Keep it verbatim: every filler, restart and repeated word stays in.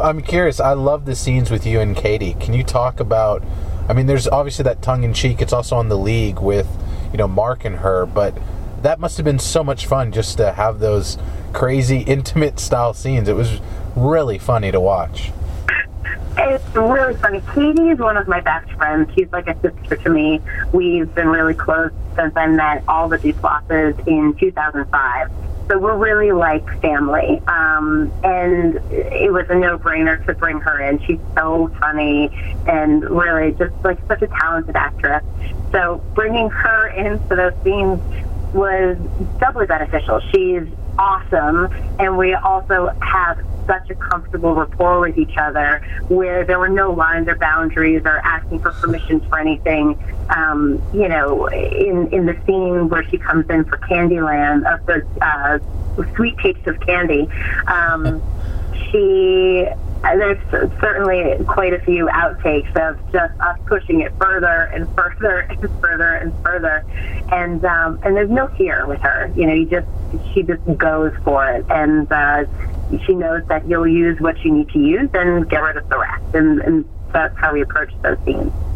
I'm curious. I love the scenes with you and Katie. Can you talk about? I mean, there's obviously that tongue in cheek. It's also on The League with, you know, Mark and her. But that must have been so much fun just to have those crazy, intimate style scenes. It was really funny to watch. It's really funny. Katie is one of my best friends. She's like a sister to me. We've been really close since I met all the Duplasses in two thousand five. So we're really like family. Um, and it was a no-brainer to bring her in. She's so funny and really just like such a talented actress. So bringing her into those scenes was doubly beneficial. She's awesome, and we also have such a comfortable rapport with each other where there were no lines or boundaries or asking for permissions for anything. Um, you know, in, in the scene where she comes in for Candyland, of the uh, Sweet Tapes of Candy, um, she... there's certainly quite a few outtakes of just us pushing it further and further and further and further, and um, and there's no fear with her. You know, you just she just goes for it, and uh, she knows that you'll use what you need to use and get rid of the rest, and, and that's how we approach those scenes.